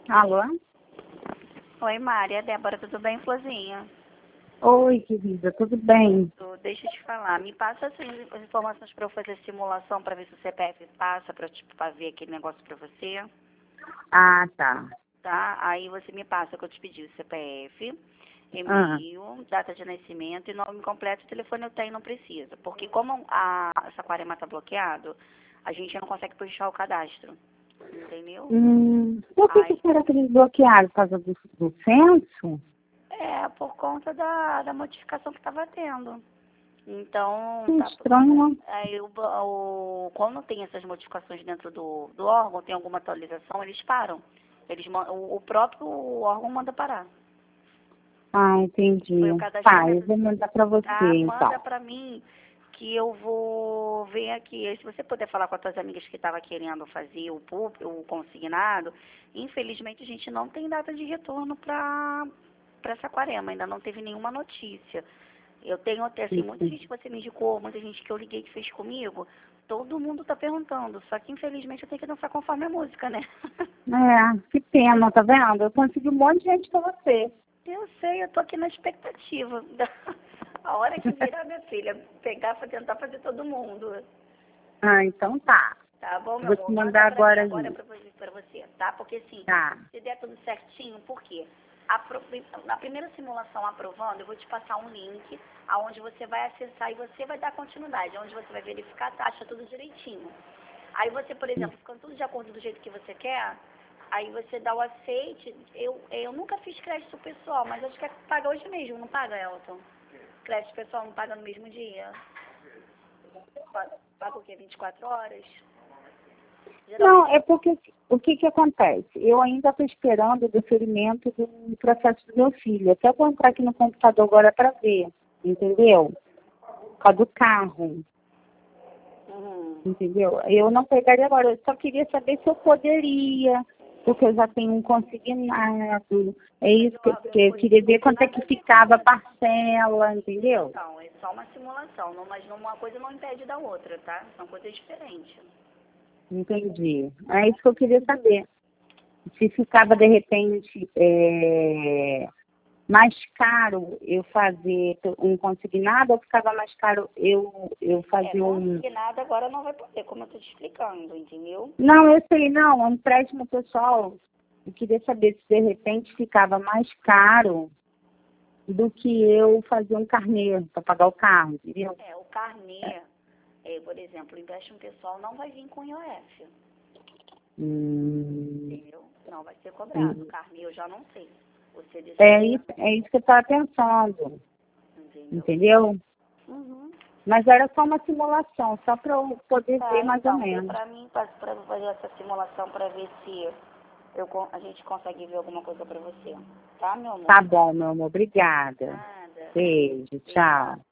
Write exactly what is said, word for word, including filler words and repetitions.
Alô? Oi, Mari, é Débora, tudo bem, Florzinha? Oi, querida, tudo bem? Tu- Deixa eu te falar, me passa assim, as informações para eu fazer simulação para ver se o C P F passa para tipo, fazer aquele negócio para você, Ah, tá. tá? Aí você me passa o que eu te pedi, o C P F, Ah, e-mail, data de nascimento e nome completo, o telefone eu tenho, não precisa. Porque como a Saquarema tá bloqueado, a gente não consegue puxar o cadastro, entendeu? hum, por que, Aí, que será que eles bloquearam? Por causa do, do censo? é, por conta da, da modificação que estava tendo. Então, Que tá, estranho. aí o, o, quando tem essas modificações dentro do, do órgão, tem alguma atualização, eles param. Eles, man- o, o próprio órgão manda parar. Ah, Foi o entendi. Tá, eu cadastramento, vou mandar pra você, tá? então. Manda pra mim que eu vou ver aqui. Se você puder falar com as tuas amigas que estavam querendo fazer o, pub, o consignado, infelizmente a gente não tem data de retorno para para Saquarema, ainda não teve nenhuma notícia. Eu tenho até, assim, muita gente que você me indicou, muita gente que eu liguei que fez comigo, todo mundo tá perguntando, só que infelizmente eu tenho que dançar conforme a música, né? É, que pena, tá vendo? Eu consegui um monte de gente pra você. Eu sei, eu tô aqui na expectativa. A hora que virar, minha filha, pegar pra tentar fazer todo mundo. Ah, então tá. Tá bom, meu Vou te amor? Manda mandar pra mim agora agora aí. pra, você- pra você, tá? Porque assim, Tá. se der tudo certinho, por quê? Apro- Na primeira simulação aprovando, eu vou te passar um link aonde você vai acessar e você vai dar continuidade, onde você vai verificar a taxa tudo direitinho. Aí você, por exemplo, ficando tudo de acordo do jeito que você quer, aí você dá o aceite. Eu, eu nunca fiz crédito pessoal, mas acho que é paga hoje mesmo, não paga, Elton? Crédito pessoal não paga no mesmo dia? Paga, paga o quê? vinte e quatro horas? Não, Geralmente, é porque o que que acontece? Eu ainda estou esperando o deferimento do processo do meu filho. Até vou entrar aqui no computador agora para ver, entendeu? Por causa do carro, uhum. entendeu? Eu não pegaria agora, eu só queria saber se eu poderia, porque eu já tenho um consignado. É Mas isso que, ó, que eu por queria isso não ver tem quanto é nada que a ver com ficava a isso. parcela, entendeu? Então, é só uma simulação, não, mas uma coisa não impede da outra, tá? São coisas diferentes. Entendi. É isso que eu queria saber. Se ficava, de repente, é, mais caro eu fazer um consignado ou ficava mais caro eu, eu É, fazer um... consignado agora não vai poder, como eu tô te explicando, entendeu? Não, eu sei, não, um empréstimo pessoal. Eu queria saber se de repente ficava mais caro do que eu fazer um carnê para pagar o carro, entendeu? É, o carnê, é, por exemplo, o empréstimo pessoal não vai vir com I O F, Hum, entendeu? Não vai ser cobrado. O hum. carnê eu já não sei. Você É decidir, isso, é isso que eu estava pensando, entendeu? entendeu? Uhum. Mas era só uma simulação, só para eu poder ver Tá, mais ou então, vê menos. pra mim, pra, pra fazer essa simulação pra ver se eu, con- a gente consegue ver alguma coisa pra você. Tá, meu amor? Tá bom, meu amor, obrigada. Nada. Beijo, Beijo. tchau.